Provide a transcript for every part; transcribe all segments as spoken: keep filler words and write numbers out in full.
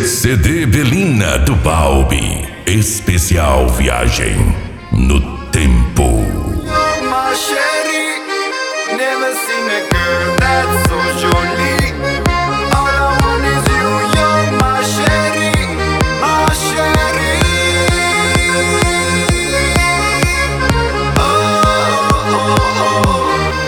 C D Belina do Balbi. Especial Viagem no Tempo. My chérie, never seen a girl that's so jolie. All I want is you, you're my chérie, my chérie. Oh, oh, oh, oh.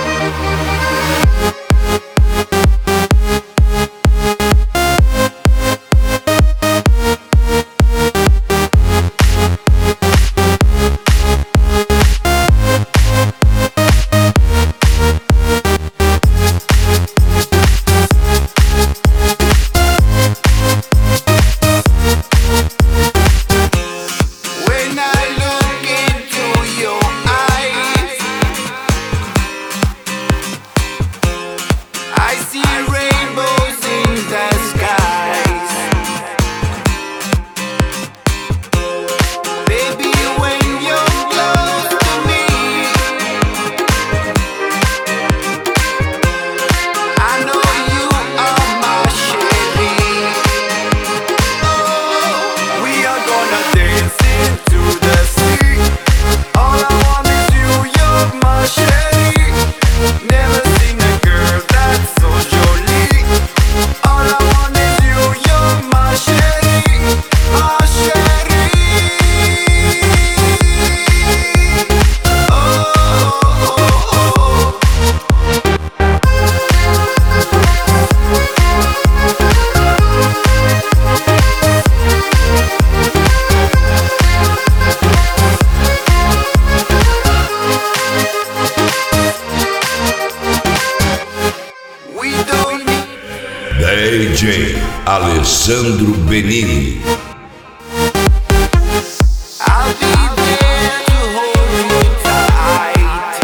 D J Alessandro Benini. I'll be there to hold you tight.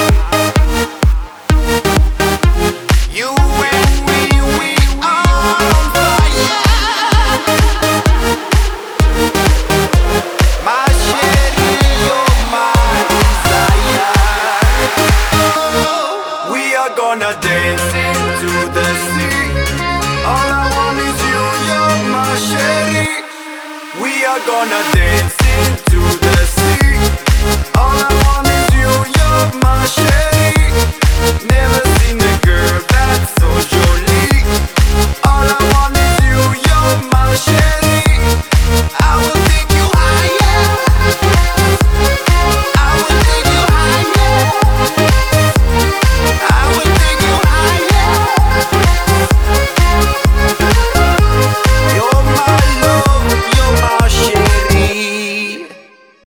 You and me, we are on fire. My chérie, you're my desire. We are gonna dance into the sea. All I want is you, you're my chérie. We are gonna dance